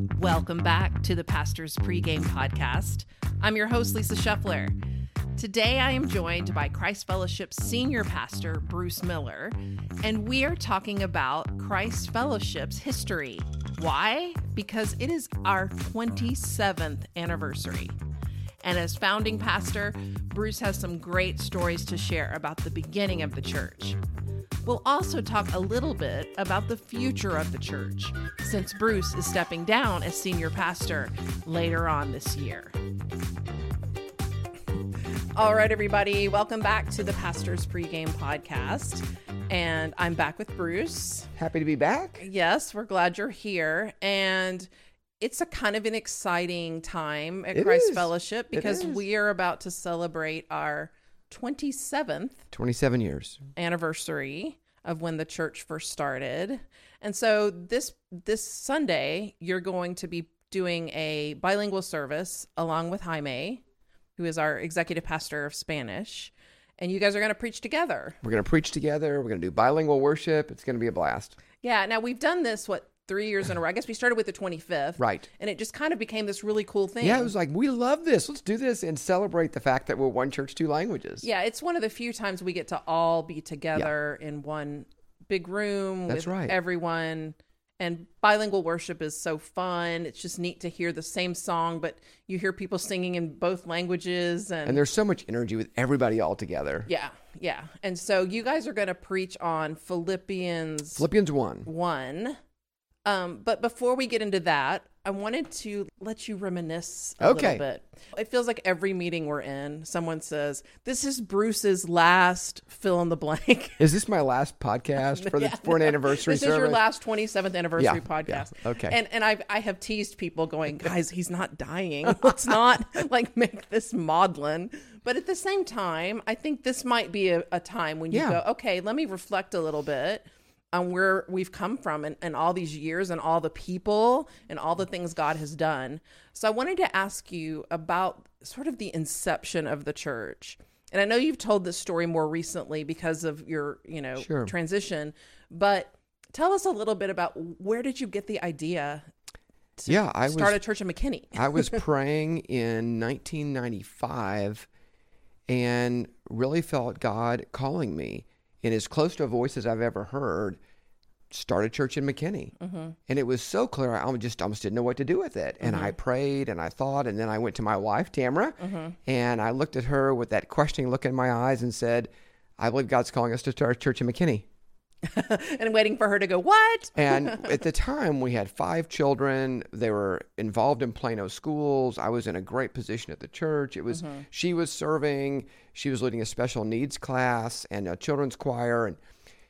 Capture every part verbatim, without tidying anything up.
Welcome back to the Pastor's Pregame Podcast. I'm your host, Lisa Scheffler. Today, I am joined by Christ Fellowship's senior pastor, Bruce Miller, and we are talking about Christ Fellowship's history. Why? Because it is our twenty-seventh anniversary. And as founding pastor, Bruce has some great stories to share about the beginning of the church. We'll also talk a little bit about the future of the church, since Bruce is stepping down as senior pastor later on this year. All right, everybody, welcome back to the Pastor's Pregame Podcast. And I'm back with Bruce. Happy to be back. Yes, we're glad you're here. And it's a kind of an exciting time at It Christ is. Fellowship because It is. we are about to celebrate our twenty-seventh twenty-seven years. anniversary of when the church first started. And so this this Sunday, you're going to be doing a bilingual service along with Jaime, who is our executive pastor of Spanish. And you guys are going to preach together. We're going to preach together. We're going to do bilingual worship. It's going to be a blast. Yeah. Now, we've done this, what, three years in a row. I guess we started with the twenty-fifth. Right. And it just kind of became this really cool thing. Yeah, it was like, we love this. Let's do this and celebrate the fact that we're one church, two languages. Yeah, it's one of the few times we get to all be together in one big room That's with right. everyone. And bilingual worship is so fun. It's just neat to hear the same song, but you hear people singing in both languages. And, And there's so much energy with everybody all together. yeah, yeah. And so you guys are going to preach on Philippians Philippians one. one. Um, but before we get into that, I wanted to let you reminisce a Okay. little bit. It feels like every meeting we're in, someone says, this is Bruce's last fill in the blank. Is this my last podcast for the Yeah, for an no. anniversary This service? is your last twenty-seventh anniversary Yeah, podcast. yeah, okay. And and I I have teased people going, guys, he's not dying. Let's not like make this maudlin. But at the same time, I think this might be a, a time when you Yeah. go, okay, let me reflect a little bit on where we've come from and, and all these years and all the people and all the things God has done. So I wanted to ask you about sort of the inception of the church. And I know you've told this story more recently because of your, you know, Sure. transition, but tell us a little bit about where did you get the idea to Yeah, I start was- a church in McKinney? I was praying in nineteen ninety-five and really felt God calling me in as close to a voice as I've ever heard, start a church in McKinney. Mm-hmm. And it was so clear, I just almost didn't know what to do with it. And I prayed and I thought, and then I went to my wife, Tamara, Mm-hmm. and I looked at her with that questioning look in my eyes and said, I believe God's calling us to start a church in McKinney. And waiting for her to go, what? And at the time, we had five children. They were involved in Plano schools. I was in a great position at the church. It was Mm-hmm. she was serving. She was leading a special needs class and a children's choir, and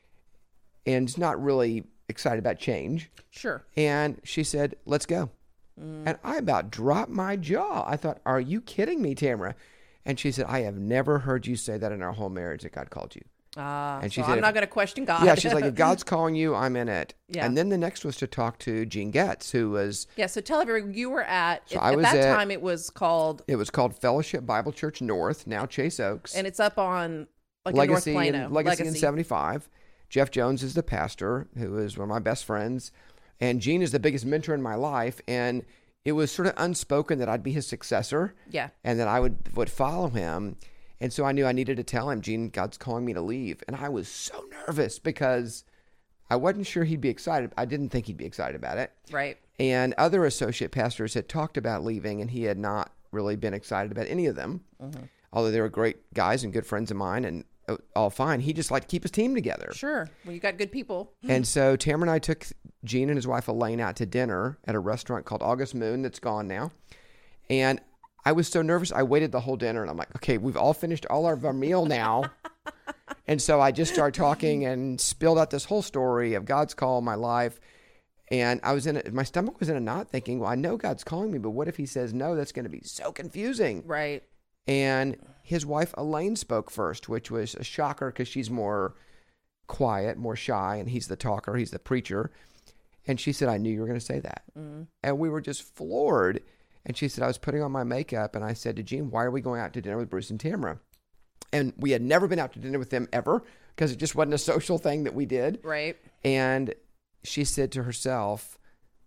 and not really excited about change. Sure. And she said, "Let's go." And I about dropped my jaw. I thought, "Are you kidding me, Tamara?" And she said, "I have never heard you say that in our whole marriage that God called you." Uh, And she so said, I'm if- not going to question God. Yeah, she's like, if God's calling you, I'm in it. Yeah. And then the next was to talk to Gene Getz, who was, Yeah, so tell everyone, you were at, So at, I at was that at- time it was called, it was called Fellowship Bible Church North, now Chase Oaks. and it's up on like Legacy, in North Plano. in, Legacy in seventy-five. Jeff Jones is the pastor, who is one of my best friends. And Gene is the biggest mentor in my life. And it was sort of unspoken that I'd be his successor. Yeah. And that I would, would follow him. And so I knew I needed to tell him, Gene, God's calling me to leave. And I was so nervous because I wasn't sure he'd be excited. I didn't think he'd be excited about it. Right. And other associate pastors had talked about leaving, and he had not really been excited about any of them. Mm-hmm. Although they were great guys and good friends of mine and uh, all fine. He just liked to keep his team together. Sure. Well, you got good people. And so Tamara and I took Gene and his wife Elaine out to dinner at a restaurant called August Moon that's gone now. And I was so nervous. I waited the whole dinner, and I'm like, okay, we've all finished all of our meal now. And so I just started talking and spilled out this whole story of God's call in my life. And I was in a, my stomach was in a knot thinking, well, I know God's calling me, but what if he says no? That's going to be so confusing. Right. And his wife Elaine spoke first, which was a shocker because she's more quiet, more shy, and he's the talker, he's the preacher. And she said, I knew you were going to say that. Mm. And we were just floored. And she said, I was putting on my makeup, and I said to Gene, why are we going out to dinner with Bruce and Tamara? And we had never been out to dinner with them ever because it just wasn't a social thing that we did. Right. And she said to herself,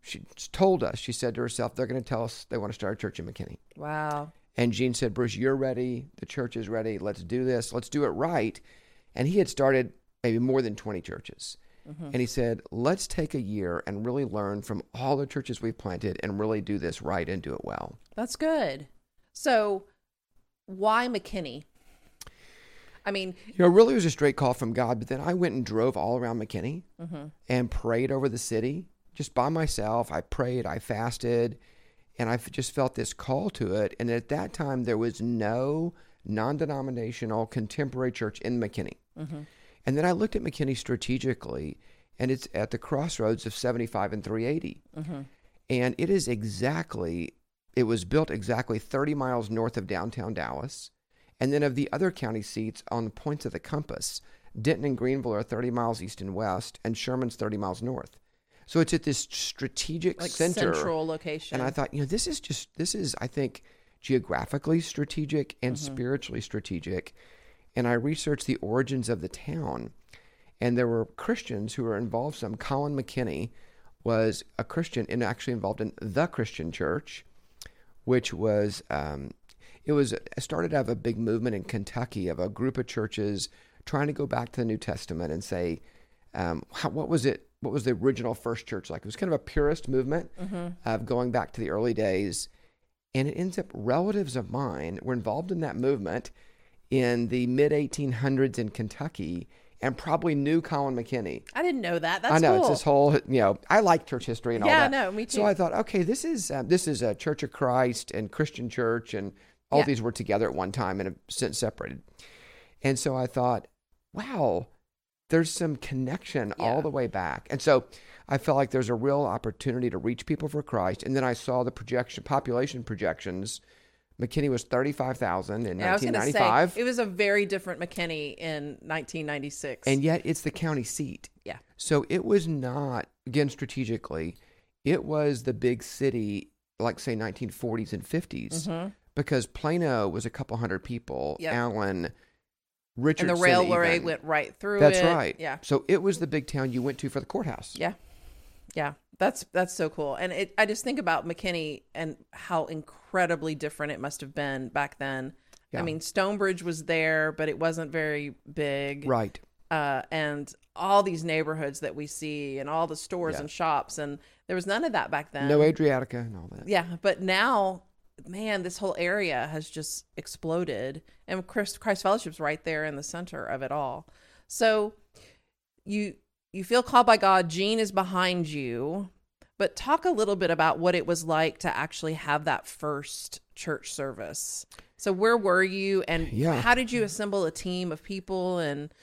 she told us, she said to herself, they're going to tell us they want to start a church in McKinney. Wow. And Gene said, Bruce, you're ready. The church is ready. Let's do this. Let's do it right. And he had started maybe more than twenty churches. Mm-hmm. And he said, let's take a year and really learn from all the churches we've planted and really do this right and do it well. That's good. So why McKinney? I mean, you know, it really was a straight call from God. But then I went and drove all around McKinney mm-hmm. and prayed over the city just by myself. I prayed, I fasted, and I just felt this call to it. And at that time, there was no non-denominational contemporary church in McKinney. Mm-hmm. And then I looked at McKinney strategically, and it's at the crossroads of seventy-five and three eighty. Mm-hmm. And it is exactly, it was built exactly thirty miles north of downtown Dallas. And then of the other county seats on the points of the compass, Denton and Greenville are thirty miles east and west, and Sherman's thirty miles north. So it's at this strategic like center. Central location. And I thought, you know, this is just, this is, I think, geographically strategic and mm-hmm. spiritually strategic. And I researched the origins of the town. And there were Christians who were involved. Some Colin McKinney was a Christian and actually involved in the Christian church, which was, um, it was it started out of a big movement in Kentucky of a group of churches trying to go back to the New Testament and say, um, how, what was it? What was the original first church like? It was kind of a purist movement mm-hmm. of going back to the early days. And it ends up relatives of mine were involved in that movement in the mid eighteen hundreds in Kentucky and probably knew Colin McKinney. I didn't know that. That's I know. Cool. It's this whole, you know, I like church history and yeah, all that. Yeah, no, me too. So I thought, okay, this is uh, this is a Church of Christ and Christian church, and all yeah. these were together at one time and have since separated. And so I thought, wow, there's some connection yeah. all the way back. And so I felt like there's a real opportunity to reach people for Christ. And then I saw the projection, population projections. McKinney was thirty-five thousand in yeah, nineteen ninety-five. I was say, it was a very different McKinney in nineteen ninety-six. And yet it's the county seat. Yeah. So it was not, again, strategically, it was the big city, like say nineteen forties and fifties, mm-hmm. because Plano was a couple hundred people. Yep. Allen, Richardson. And the railway even. went right through That's it. That's right. Yeah. So it was the big town you went to for the courthouse. Yeah. Yeah. That's that's so cool. And it, I just think about McKinney and how incredibly different it must have been back then. Yeah. I mean, Stonebridge was there, but it wasn't very big. Right. Uh, and all these neighborhoods that we see and all the stores yeah. and shops. And there was none of that back then. No Adriatica and all that. Yeah. But now, man, this whole area has just exploded. And Christ, Christ Fellowship's right there in the center of it all. So you... You feel called by God. Gene is behind you. But talk a little bit about what it was like to actually have that first church service. So where were you, and yeah. how did you assemble a team of people? And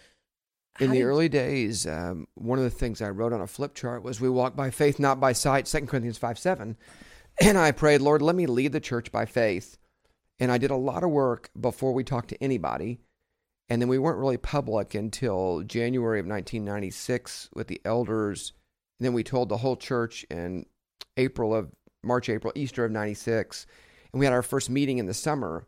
in the did... early days, um, one of the things I wrote on a flip chart was we walk by faith, not by sight, Second Corinthians five seven. And I prayed, Lord, let me lead the church by faith. And I did a lot of work before we talked to anybody. And then we weren't really public until January of nineteen ninety-six with the elders. And then we told the whole church in April of, March, April, Easter of ninety-six. And we had our first meeting in the summer.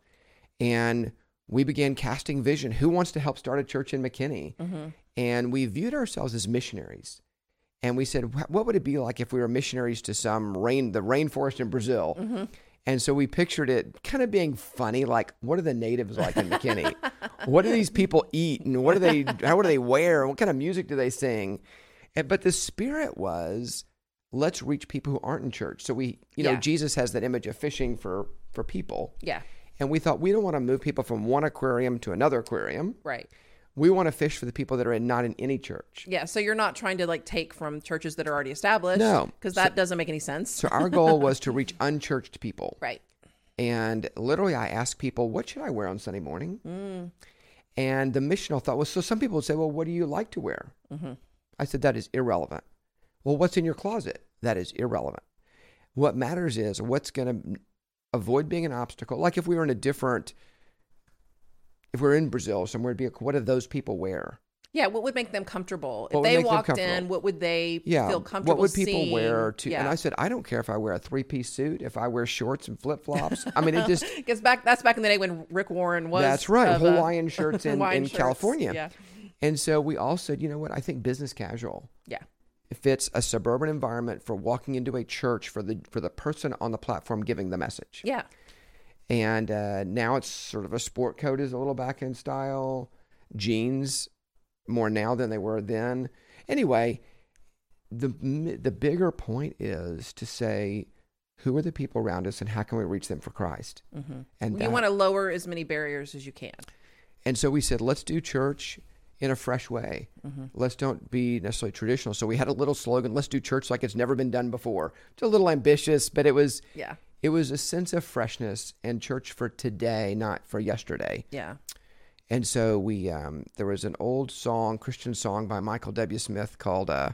And we began casting vision. Who wants to help start a church in McKinney? Mm-hmm. And we viewed ourselves as missionaries. And we said, what would it be like if we were missionaries to some rain, the rainforest in Brazil? Mm-hmm. And so we pictured it kind of being funny, like, what are the natives like in McKinney? What do these people eat? And what do they, how do they wear? What kind of music do they sing? And, but the spirit was, let's reach people who aren't in church. So we, you know, yeah. Jesus has that image of fishing for, for people. Yeah. And we thought, we don't want to move people from one aquarium to another aquarium. Right. We want to fish for the people that are in, not in any church. Yeah, so you're not trying to like take from churches that are already established. No. Because that so, doesn't make any sense. So our goal was to reach unchurched people. Right. And literally I asked people, what should I wear on Sunday morning? Mm. And the missional thought was, so some people would say, well, what do you like to wear? Mm-hmm. I said, that is irrelevant. Well, what's in your closet? That is irrelevant. What matters is what's going to avoid being an obstacle. Like if we were in a different... If we're in Brazil somewhere, it'd be like, what do those people wear? Yeah, what would make them comfortable? What if they walked in, what would they yeah, feel comfortable What would people seeing? wear? To, yeah. And I said, I don't care if I wear a three-piece suit, if I wear shorts and flip-flops. I mean, it just... Because back, that's back in the day when Rick Warren was... That's right, of, uh, Hawaiian shirts in, Hawaiian in shirts. California. Yeah. And so we all said, you know what, I think business casual. Yeah. fits a suburban environment for walking into a church for the for the person on the platform giving the message. Yeah. And uh, now it's sort of a sport coat is a little back in style. Jeans more now than they were then. Anyway, the the bigger point is to say, who are the people around us and how can we reach them for Christ? Mm-hmm. And you that, want to lower as many barriers as you can. And so we said, let's do church in a fresh way. Mm-hmm. Let's don't be necessarily traditional. So we had a little slogan, let's do church like it's never been done before. It's a little ambitious, but it was yeah. It was a sense of freshness and church for today, not for yesterday. Yeah. And so we, um, there was an old song, Christian song by Michael W. Smith called, uh,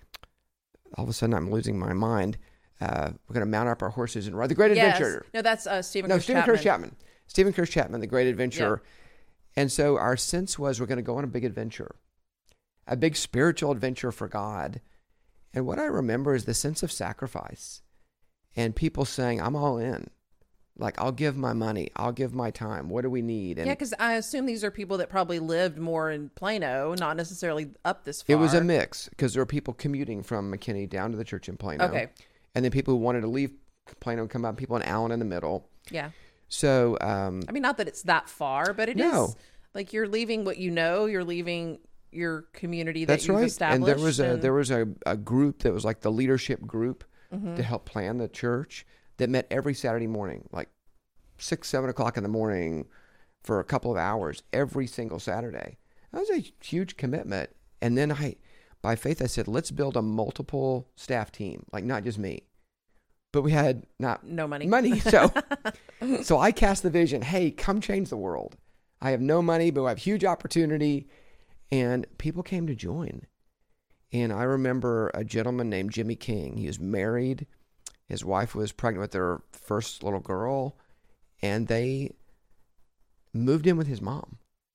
all of a sudden I'm losing my mind. Uh, we're going to mount up our horses and ride the Great yes. Adventure. No, that's uh, Stephen No, Curtis Stephen Chapman. Curtis Chapman. Stephen Curtis Chapman, the Great Adventure. Yeah. And so our sense was we're going to go on a big adventure, a big spiritual adventure for God. And what I remember is the sense of sacrifice. And people saying, I'm all in. Like, I'll give my money. I'll give my time. What do we need? And yeah, because I assume these are people that probably lived more in Plano, not necessarily up this far. it was a mix because there were people commuting from McKinney down to the church in Plano. Okay. And then people who wanted to leave Plano and come out, people in Allen in the middle. Yeah. So, um, I mean, not that it's that far, but it No. is like you're leaving what you know, you're leaving your community that that's you've right. established. And there was a and- there was a, a group that was like the leadership group Mhm. to help plan the church that met every Saturday morning, like six, seven o'clock in the morning for a couple of hours every single Saturday. That was a huge commitment. And then I, by faith, I said, let's build a multiple staff team, like not just me. But we had not no money. money. So, so I cast the vision, hey, come change the world. I have no money, but I have huge opportunity. And people came to join. And I remember a gentleman named Jimmy King. He was married. His wife was pregnant with their first little girl. And they moved in with his mom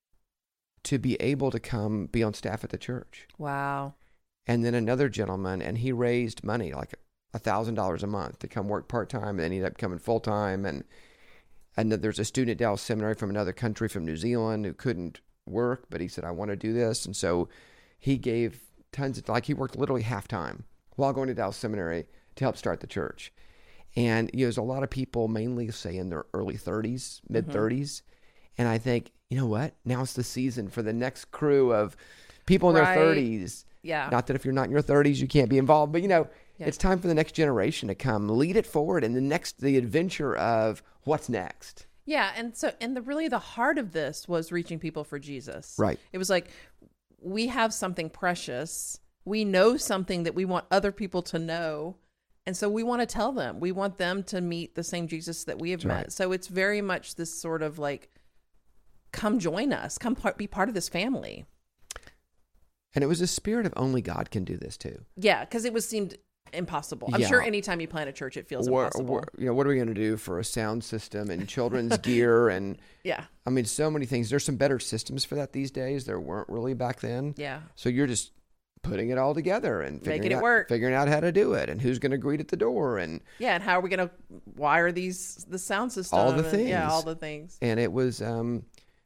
to be able to come be on staff at the church. Wow. And then another gentleman, and he raised money, like a thousand dollars a month to come work part-time, and then he ended up coming full-time. And, and then there's a student at Dallas Seminary from another country, from New Zealand, who couldn't work, but he said, I want to do this. And so he gave tons of, like he worked literally half-time while going to Dallas Seminary to help start the church. And you know, there's a lot of people, mainly say in their early thirties, mid-thirties. Mm-hmm. And I think, you know what? Now it's the season for the next crew of people in Right. their thirties. Yeah. Not that if you're not in your thirties, you can't be involved, but you know, Yeah. it's time for the next generation to come lead it forward, and the next, the adventure of what's next. Yeah, and so and the really the heart of this was reaching people for Jesus. Right. It was like, we have something precious. We know something that we want other people to know. And so we want to tell them. We want them to meet the same Jesus that we have That's met. right. So it's very much this sort of like, come join us. Come part, be part of this family. And it was a spirit of only God can do this too. Yeah, because it was seemed impossible. I'm Yeah. sure anytime you plant a church, it feels What, impossible. what- you know, what are we going to do for a sound system and children's gear? And Yeah, I mean, so many things. There's some better systems for that these days. There weren't really back then. yeah. So you're just putting it all together and figuring Making it out, work. figuring out how to do it and who's going to greet at the door. And, Yeah, and how are we going to wire these, the sound system? All the and- things. Yeah, all the things. and it was, um,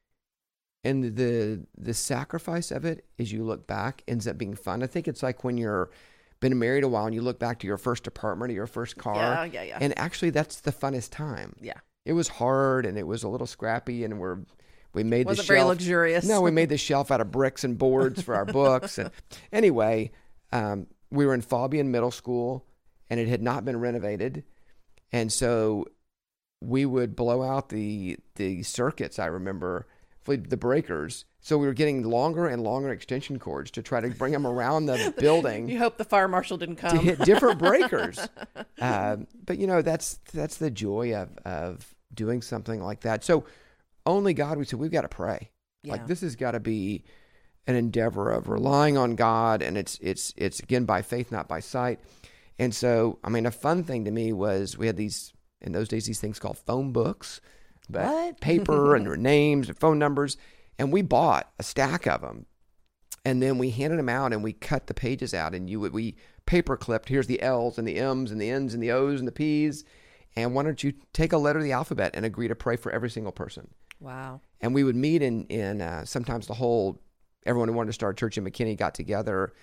and the, the sacrifice of it, as you look back, ends up being fun. I think it's like when you're been married a while and you look back to your first apartment or your first car. Yeah, yeah, yeah. And actually that's the funnest time. Yeah. It was hard and it was a little scrappy, and we're, we made Wasn't the very shelf. luxurious. No, we made the shelf out of bricks and boards for our books. And anyway, um, we were in Fabian Middle School, and it had not been renovated. And so we would blow out the the circuits, I remember, for the breakers. So we were getting longer and longer extension cords to try to bring them around the building You hope the fire marshal didn't come. to hit different breakers. Um, but, you know, that's that's the joy of, of doing something like that. So only God, we said, we've got to pray. Yeah. Like this has got to be an endeavor of relying on God, and it's it's it's again by faith, not by sight. And so, I mean, a fun thing to me was we had these in those days these things called phone books, but What? paper and their names and phone numbers, and we bought a stack of them, and then we handed them out, and we cut the pages out, and you would we paper clipped. Here's the L's and the M's and the N's and the O's and the P's, and why don't you take a letter of the alphabet and agree to pray for every single person? Wow. And we would meet in, in uh, sometimes the whole, everyone who wanted to start a church in McKinney got together,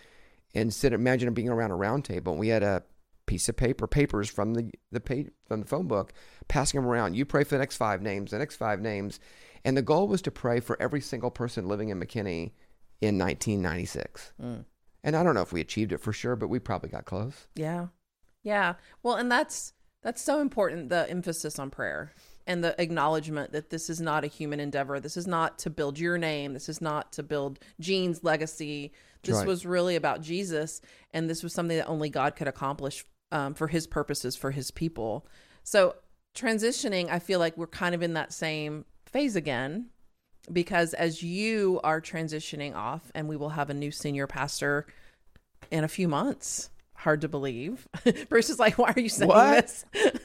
and sit. Imagine being around a round table. And we had a piece of paper, papers from the the page, from the phone book, passing them around. You pray for the next five names, the next five names, and the goal was to pray for every single person living in McKinney in nineteen ninety-six. Mm. And I don't know if we achieved it for sure, but we probably got close. Yeah, yeah. Well, and that's that's so important. The emphasis on prayer and the acknowledgement that this is not a human endeavor. This is not to build your name. This is not to build Gene's legacy. This right. was really about Jesus, and this was something that only God could accomplish um, for his purposes, for his people. So transitioning, I feel like we're kind of in that same phase again, because as you are transitioning off, and we will have a new senior pastor in a few months. Hard to believe. Bruce is like, why are you saying what? this?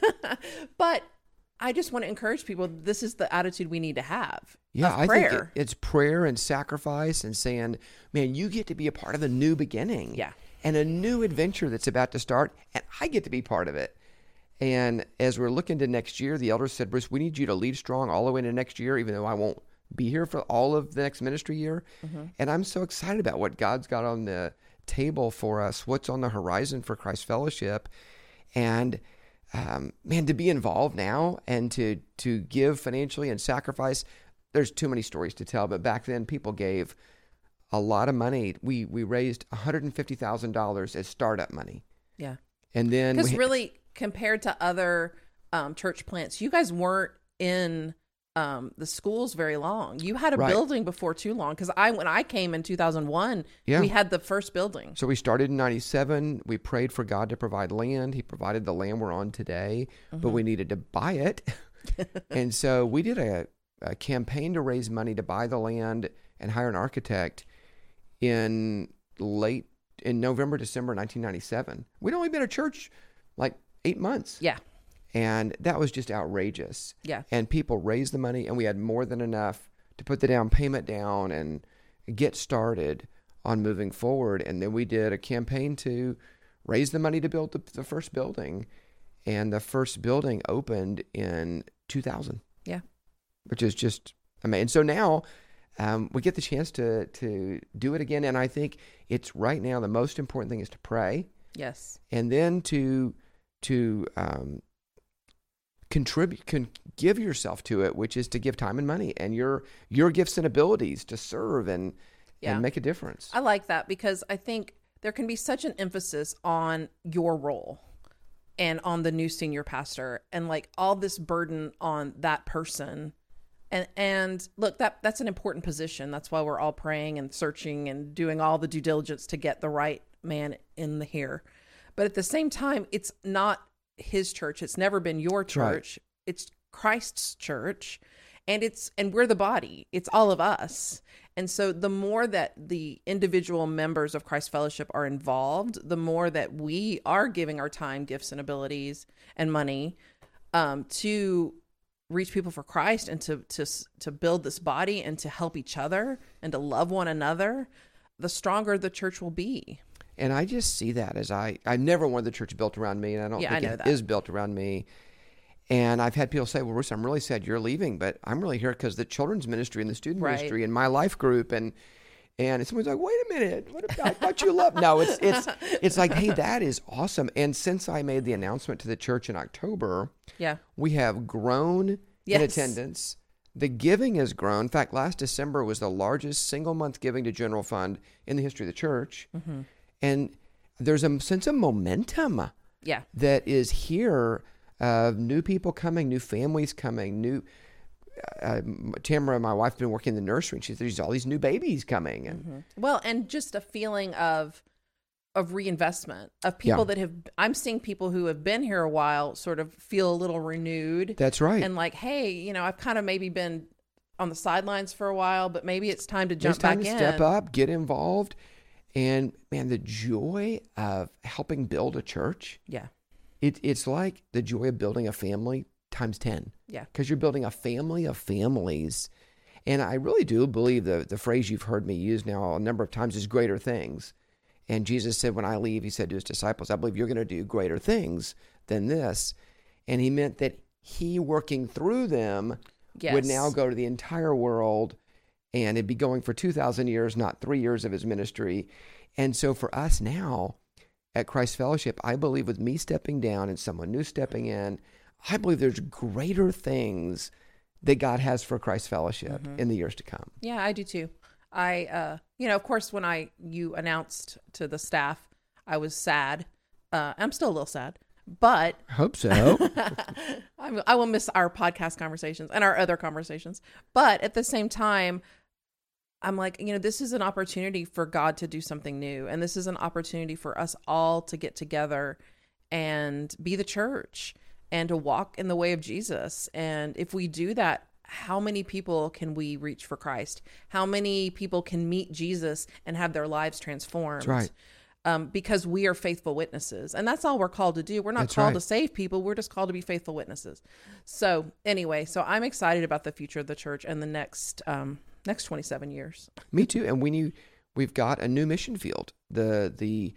But I just want to encourage people. This is the attitude we need to have. Yeah, I prayer. think it, it's prayer and sacrifice and saying, man, you get to be a part of a new beginning. Yeah. And a new adventure that's about to start, and I get to be part of it. And as we're looking to next year, the elders said, Bruce, we need you to lead strong all the way into next year, even though I won't be here for all of the next ministry year. Mm-hmm. And I'm so excited about what God's got on the table for us, what's on the horizon for Christ Fellowship. And um, man, to be involved now and to to give financially and sacrifice, there's too many stories to tell. But back then, people gave a lot of money. We we raised one hundred fifty thousand dollars as startup money. Yeah. And then because we, really, compared to other um, church plants, you guys weren't in um, the schools very long. You had a right. building before too long. Because I, when I came in two thousand one, yeah. we had the first building. So we started in ninety-seven. We prayed for God to provide land. He provided the land we're on today, mm-hmm. but we needed to buy it. And so we did a, a campaign to raise money to buy the land and hire an architect in late, in November, December nineteen ninety-seven. We'd only been a church like eight months. Yeah. And that was just outrageous. Yeah. And people raised the money, and we had more than enough to put the down payment down and get started on moving forward. And then we did a campaign to raise the money to build the, the first building. And the first building opened in two thousand. Yeah. Which is just amazing. So now um, we get the chance to to do it again. And I think it's right now the most important thing is to pray. Yes. And then to to um, contribute, can give yourself to it, which is to give time and money and your your gifts and abilities to serve and yeah. and make a difference. I like that because I think there can be such an emphasis on your role and on the new senior pastor and like all this burden on that person. And and look, that that's an important position. That's why we're all praying and searching and doing all the due diligence to get the right man in the here. But at the same time, it's not his church. It's never been your church. Right. It's Christ's church. And it's and we're the body. It's all of us. And so the more that the individual members of Christ Fellowship are involved, the more that we are giving our time, gifts, and abilities and money um, to reach people for Christ and to to to build this body and to help each other and to love one another, the stronger the church will be. And I just see that as I, I never wanted the church built around me, and I don't yeah, think I know it that. is built around me. And I've had people say, well, Bruce, I'm really sad you're leaving, but I'm really here because the children's ministry and the student right. ministry and my life group. And and someone's like, wait a minute, what about, I thought you loved? No, it's, it's, it's like, hey, that is awesome. And since I made the announcement to the church in October, yeah, we have grown yes. in attendance. The giving has grown. In fact, last December was the largest single month giving to general fund in the history of the church. Mm-hmm. And there's a sense of momentum yeah. that is here of new people coming, new families coming, new... Uh, Tamara, my wife, has been working in the nursery, and she says there's all these new babies coming. And mm-hmm. Well, and just a feeling of of reinvestment, of people yeah. that have... I'm seeing people who have been here a while sort of feel a little renewed. That's right. And like, hey, you know, I've kind of maybe been on the sidelines for a while, but maybe it's time to jump it's time back to in. Step up, get involved. And man, the joy of helping build a church, yeah, it, it's like the joy of building a family times ten. Yeah. Because you're building a family of families. And I really do believe the, the phrase you've heard me use now a number of times is greater things. And Jesus said, when I leave, he said to his disciples, I believe you're going to do greater things than this. And he meant that he working through them yes. would now go to the entire world. And it'd be going for two thousand years, not three years of his ministry. And so for us now at Christ Fellowship, I believe with me stepping down and someone new stepping in, I believe there's greater things that God has for Christ Fellowship mm-hmm. in the years to come. Yeah, I do too. I, uh, you know, of course, when I you announced to the staff, I was sad. Uh, I'm still a little sad, but I hope so. I, I will miss our podcast conversations and our other conversations. But at the same time, I'm like, you know, this is an opportunity for God to do something new. And this is an opportunity for us all to get together and be the church and to walk in the way of Jesus. And if we do that, how many people can we reach for Christ? How many people can meet Jesus and have their lives transformed? That's right. Um, because we are faithful witnesses. And that's all we're called to do. We're not That's called right. to save people. We're just called to be faithful witnesses. So anyway, so I'm excited about the future of the church and the next um, next twenty-seven years. Me too. And when you, we've got a new mission field. The the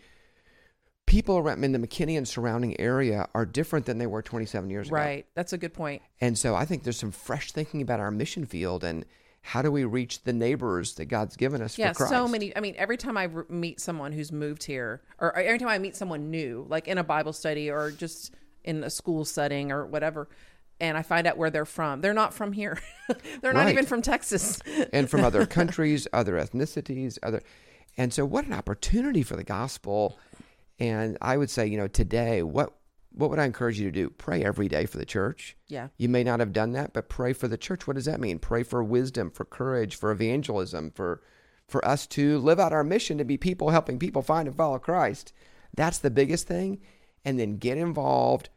people around in the McKinney and surrounding area are different than they were twenty-seven years ago. Right. That's a good point. And so I think there's some fresh thinking about our mission field and how do we reach the neighbors that God's given us yeah, for Christ? So many. I mean, every time I re- meet someone who's moved here, or every time I meet someone new, like in a Bible study or just in a school setting or whatever, and I find out where they're from, they're not from here. They're not Right. even from Texas. And from other countries, other ethnicities, other. And so what an opportunity for the gospel. And I would say, you know, today, what what would I encourage you to do? Pray every day for the church. Yeah. You may not have done that, but pray for the church. What does that mean? Pray for wisdom, for courage, for evangelism, for for us to live out our mission to be people helping people find and follow Christ. That's the biggest thing. And then get involved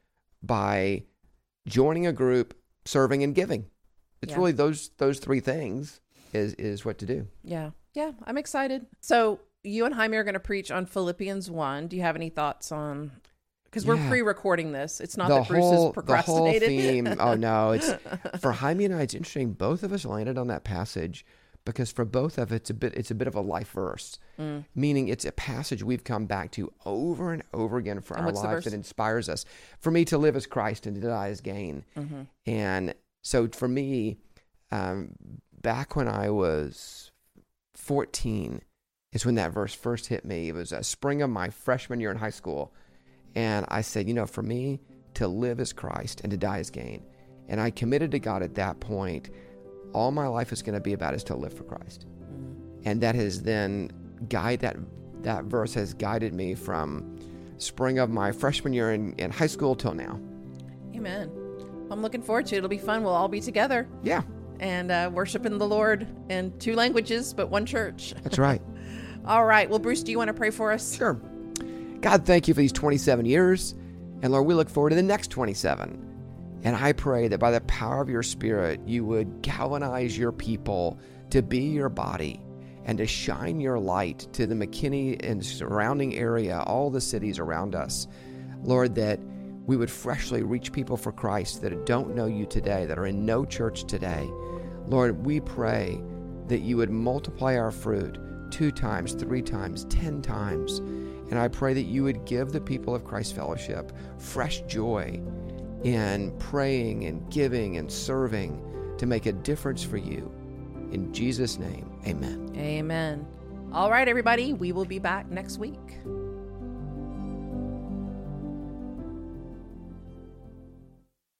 by joining a group, serving and giving. It's Yeah. really those those three things is is what to do. Yeah. Yeah. I'm excited. So you and Jaime are going to preach on Philippians one. Do you have any thoughts on, because we're Yeah. pre-recording this. It's not the that Bruce whole, has procrastinated. The whole theme, oh no, it's for Jaime and I, it's interesting. Both of us landed on that passage because for both of it, it's a bit, it's a bit of a life verse, Mm. meaning it's a passage we've come back to over and over again for And our what's the lives verse? that inspires us. For me to live as Christ and to die as gain. Mm-hmm. And so for me, um, back when I was fourteen is when that verse first hit me. It was a spring of my freshman year in high school. And I said, you know, for me to live as Christ and to die as gain. And I committed to God at that point, all my life is going to be about is to live for Christ. And that has then guide that that verse has guided me from spring of my freshman year in, in high school till now. Amen. I'm looking forward to it. It'll be fun. We'll all be together Yeah, and uh, worshiping the Lord in two languages, but one church. that's right. All right. Well, Bruce, do you want to pray for us? Sure. God, thank you for these twenty-seven years. And Lord, we look forward to the next twenty-seven. And I pray that by the power of your Spirit, you would galvanize your people to be your body and to shine your light to the McKinney and surrounding area, all the cities around us. Lord, that we would freshly reach people for Christ that don't know you today, that are in no church today. Lord, we pray that you would multiply our fruit two times, three times, ten times. And I pray that you would give the people of Christ Fellowship fresh joy in praying and giving and serving to make a difference for you. In Jesus' name, amen. Amen. All right, everybody. We will be back next week.